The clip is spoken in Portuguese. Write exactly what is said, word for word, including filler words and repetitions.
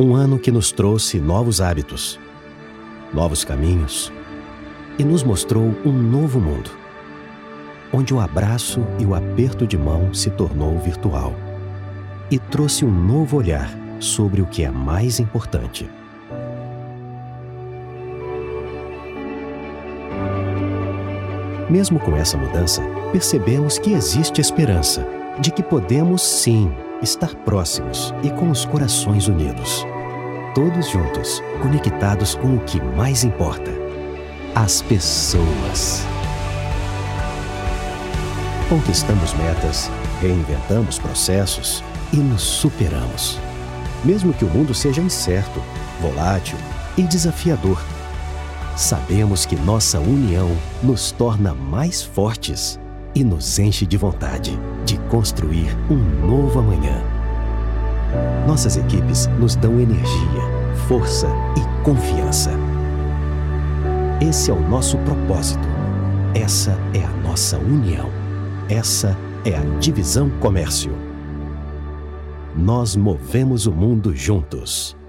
Um ano que nos trouxe novos hábitos, novos caminhos e nos mostrou um novo mundo, onde o abraço e o aperto de mão se tornou virtual e trouxe um novo olhar sobre o que é mais importante. Mesmo com essa mudança, percebemos que existe esperança de que podemos, sim, estar próximos e com os corações unidos. Todos juntos, conectados com o que mais importa: as pessoas. Conquistamos metas, reinventamos processos e nos superamos. Mesmo que o mundo seja incerto, volátil e desafiador, sabemos que nossa união nos torna mais fortes e nos enche de vontade de construir um novo amanhã. Nossas equipes nos dão energia, força e confiança. Esse é o nosso propósito. Essa é a nossa união. Essa é a Divisão Comércio. Nós movemos o mundo juntos.